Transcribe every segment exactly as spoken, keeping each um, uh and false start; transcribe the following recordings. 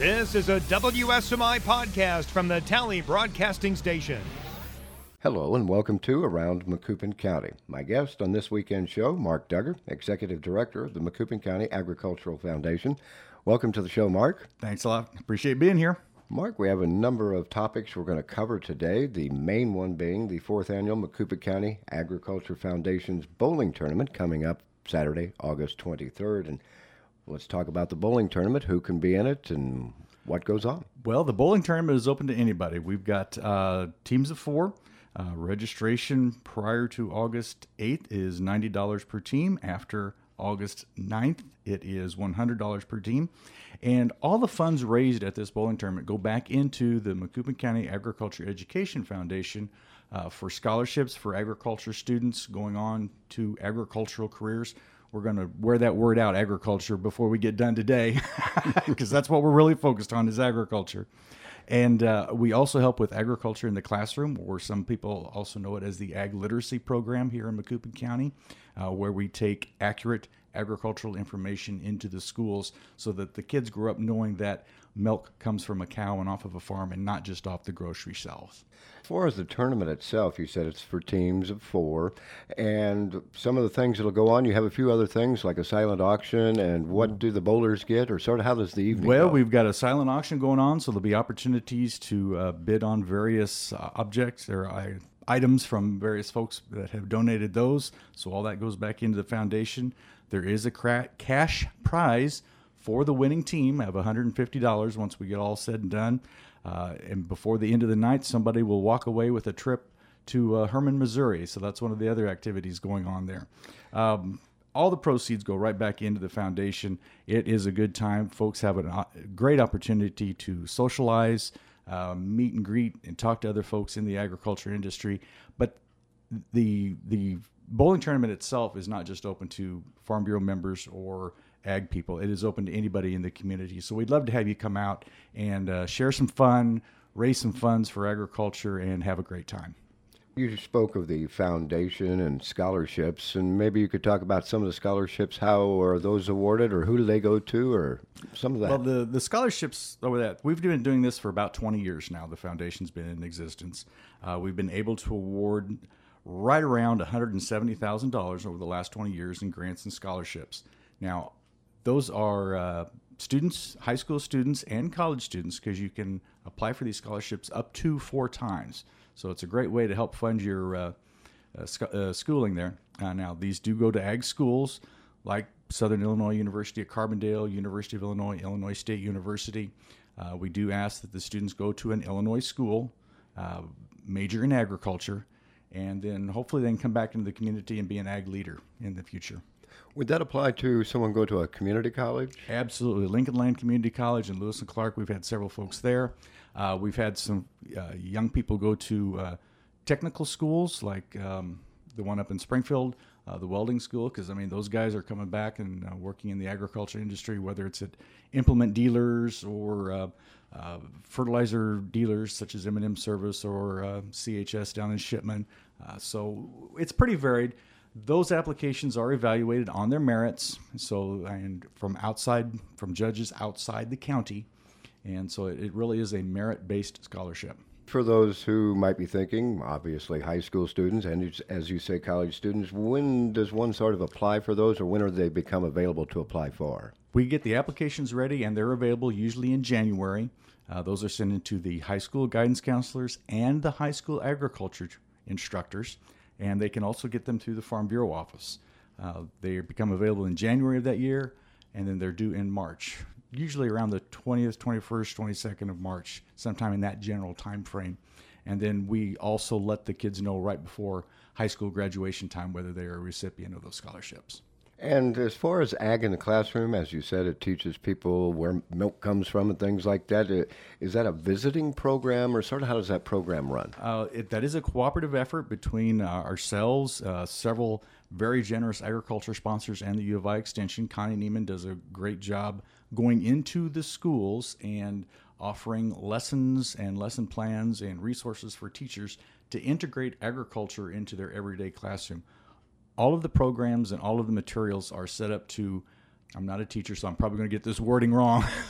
This is a W S M I podcast from the Tally Broadcasting Station. Hello and welcome to Around Macoupin County. My guest on this weekend show, Mark Duggar, Executive Director of the Macoupin County Agricultural Foundation. Welcome to the show, Mark. Thanks a lot. Appreciate being here. Mark, we have a number of topics we're going to cover today, the main one being the fourth annual Macoupin County Agriculture Foundation's bowling tournament coming up Saturday, August twenty-third. And let's talk about the bowling tournament, who can be in it, and what goes on. Well, the bowling tournament is open to anybody. We've got uh, teams of four. Uh, registration prior to August eighth is ninety dollars per team. After August ninth, it is one hundred dollars per team. And all the funds raised at this bowling tournament go back into the Macoupin County Agriculture Education Foundation uh, for scholarships for agriculture students going on to agricultural careers. We're going to wear that word out, agriculture, before we get done today, because that's what we're really focused on is agriculture. And uh, we also help with agriculture in the classroom, or some people also know it as the Ag Literacy Program here in Macoupin County, uh, where we take accurate agricultural information into the schools so that the kids grow up knowing that milk comes from a cow and off of a farm and not just off the grocery shelves. As far as the tournament itself, you said it's for teams of four, and some of the things that'll go on, you have a few other things like a silent auction, and what do the bowlers get, or sort of how does the evening Well, go? We've got a silent auction going on, so there'll be opportunities to uh, bid on various uh, objects or uh, items from various folks that have donated those, so all that goes back into the foundation. There is a cra- cash prize for the winning team of one hundred fifty dollars once we get all said and done. Uh, and before the end of the night, somebody will walk away with a trip to uh, Herman, Missouri. So that's one of the other activities going on there. Um, all the proceeds go right back into the foundation. It is a good time. Folks have a great opportunity to socialize, uh, meet and greet, and talk to other folks in the agriculture industry. But the the bowling tournament itself is not just open to Farm Bureau members or ag people. It is open to anybody in the community. So we'd love to have you come out and uh, share some fun, raise some funds for agriculture, and have a great time. You spoke of the foundation and scholarships, and maybe you could talk about some of the scholarships. How are those awarded, or who do they go to, or some of that? Well, the, the scholarships over that, we've been doing this for about twenty years now. The foundation's been in existence. Uh, we've been able to award right around one hundred seventy thousand dollars over the last twenty years in grants and scholarships. Now, those are uh, students, high school students, and college students, because you can apply for these scholarships up to four times. So it's a great way to help fund your uh, uh, sc- uh, schooling there. Uh, now, these do go to ag schools like Southern Illinois University at Carbondale, University of Illinois, Illinois State University. Uh, we do ask that the students go to an Illinois school, uh, major in agriculture, and then hopefully they can come back into the community and be an ag leader in the future. Would that apply to someone go to a community college? Absolutely. Lincoln Land Community College in Lewis and Clark, we've had several folks there. Uh, we've had some uh, young people go to uh, technical schools like um, the one up in Springfield, uh, the welding school, because, I mean, those guys are coming back and uh, working in the agriculture industry, whether it's at implement dealers or uh, uh, fertilizer dealers such as M and M Service or uh, C H S down in Shipman. Uh, so it's pretty varied. Those applications are evaluated on their merits, so and from outside, from judges outside the county, and so it, it really is a merit-based scholarship. For those who might be thinking, obviously high school students and, as you say, college students, when does one sort of apply for those, or when do they become available to apply for? We get the applications ready, and they're available usually in January. Uh, those are sent into the high school guidance counselors and the high school agriculture instructors. And they can also get them through the Farm Bureau office. Uh, they become available in January of that year, and then they're due in March, usually around the twentieth, twenty-first, twenty-second of March, sometime in that general time frame. And then we also let the kids know right before high school graduation time whether they're a recipient of those scholarships. And as far as ag in the classroom, as you said, it teaches people where milk comes from and things like that. Is that a visiting program, or sort of how does that program run? Uh, it, that is a cooperative effort between uh, ourselves, uh, several very generous agriculture sponsors, and the U of I Extension. Connie Neiman does a great job going into the schools and offering lessons and lesson plans and resources for teachers to integrate agriculture into their everyday classroom. All of the programs and all of the materials are set up to, I'm not a teacher, so I'm probably going to get this wording wrong,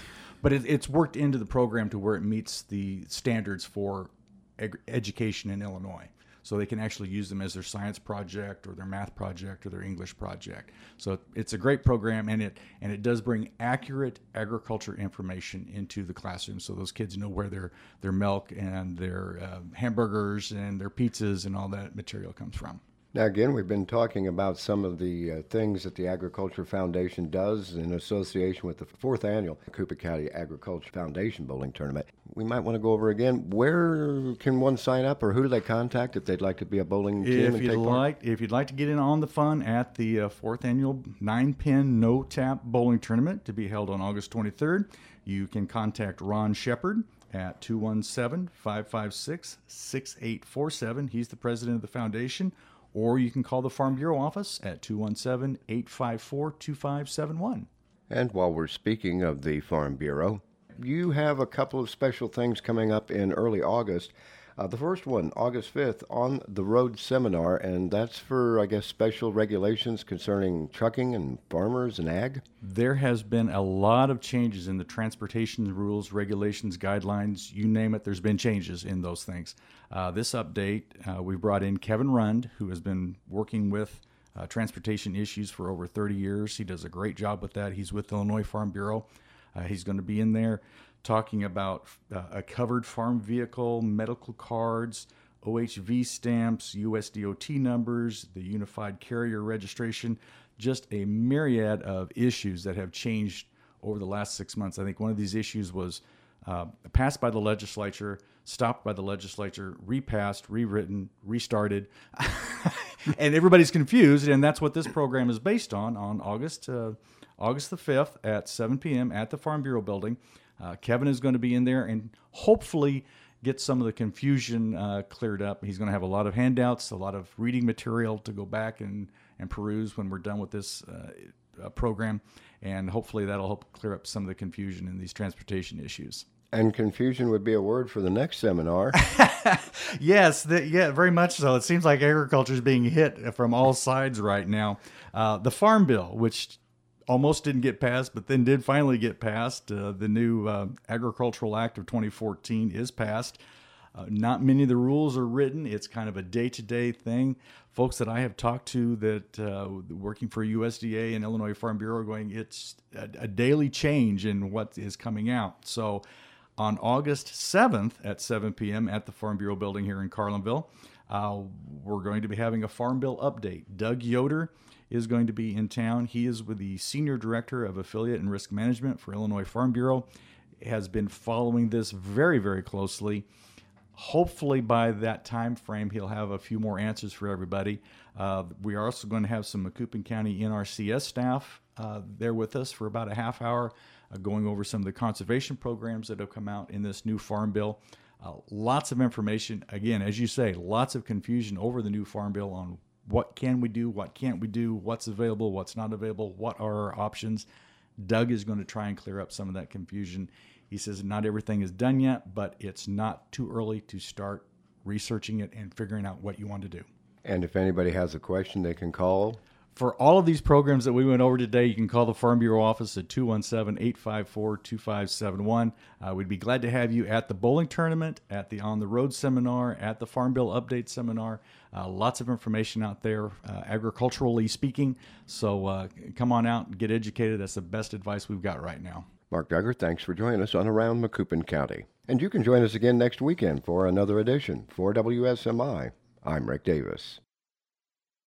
but it, it's worked into the program to where it meets the standards for ed- education in Illinois. So they can actually use them as their science project or their math project or their English project. So it's a great program, and it and it does bring accurate agriculture information into the classroom, so those kids know where their their milk and their uh, hamburgers and their pizzas and all that material comes from. Now, again, we've been talking about some of the uh, things that the Agriculture Foundation does in association with the fourth annual Macoupin County Agriculture Foundation Bowling Tournament. We might want to go over again. Where can one sign up, or who do they contact if they'd like to be a bowling team If and you'd take part? like, if you'd like to get in on the fun at the uh, fourth annual nine-pin no-tap bowling tournament to be held on August twenty-third, you can contact Ron Shepard at two one seven, five five six, six eight four seven. He's the president of the foundation. Or you can call the Farm Bureau office at two one seven, eight five four, two five seven one. And while we're speaking of the Farm Bureau, you have a couple of special things coming up in early August. Uh, the first one, August fifth, on the road seminar, and that's for, I guess, special regulations concerning trucking and farmers and ag. There has been a lot of changes in the transportation rules, regulations, guidelines, you name it, there's been changes in those things. Uh, this update, uh, we brought in Kevin Rund, who has been working with uh, transportation issues for over thirty years. He does a great job with that. He's with Illinois Farm Bureau. Uh, he's going to be in there talking about uh, a covered farm vehicle, medical cards, O H V stamps, U S D O T numbers, the unified carrier registration, just a myriad of issues that have changed over the last six months. I think one of these issues was uh, passed by the legislature, stopped by the legislature, repassed, rewritten, restarted, and everybody's confused, and that's what this program is based on, on August, uh, August the fifth at seven p.m. at the Farm Bureau building. Uh, Kevin is going to be in there and hopefully get some of the confusion uh, cleared up. He's going to have a lot of handouts, a lot of reading material to go back and, and peruse when we're done with this uh, uh, program, and hopefully that'll help clear up some of the confusion in these transportation issues. And confusion would be a word for the next seminar. Yes, the, yeah, very much so. It seems like agriculture is being hit from all sides right now. Uh, the Farm Bill, which almost didn't get passed, but then did finally get passed. Uh, the new uh, Agricultural Act of twenty fourteen is passed. Uh, not many of the rules are written. It's kind of a day-to-day thing. Folks that I have talked to that uh, working for U S D A and Illinois Farm Bureau are going, it's a, a daily change in what is coming out. So on August seventh at seven p.m. at the Farm Bureau building here in Carlinville, uh, we're going to be having a Farm Bill update. Doug Yoder is going to be in town. He is with the Senior Director of Affiliate and Risk Management for Illinois Farm Bureau, has been following this very, very closely. Hopefully by that time frame, he'll have a few more answers for everybody. Uh, we are also going to have some Macoupin County N R C S staff uh, there with us for about a half hour, uh, going over some of the conservation programs that have come out in this new Farm Bill. Uh, lots of information. Again, as you say, lots of confusion over the new Farm Bill on what can we do, what can't we do, what's available, what's not available, what are our options. Doug is going to try and clear up some of that confusion. He says not everything is done yet, but it's not too early to start researching it and figuring out what you want to do. And if anybody has a question, they can call. For all of these programs that we went over today, you can call the Farm Bureau office at two one seven, eight five four, two five seven one. Uh, we'd be glad to have you at the bowling tournament, at the On the Road seminar, at the Farm Bill Update seminar. Uh, lots of information out there, uh, agriculturally speaking. So uh, come on out and get educated. That's the best advice we've got right now. Mark Duggar, thanks for joining us on Around Macoupin County. And you can join us again next weekend for another edition. For W S M I, I'm Rick Davis.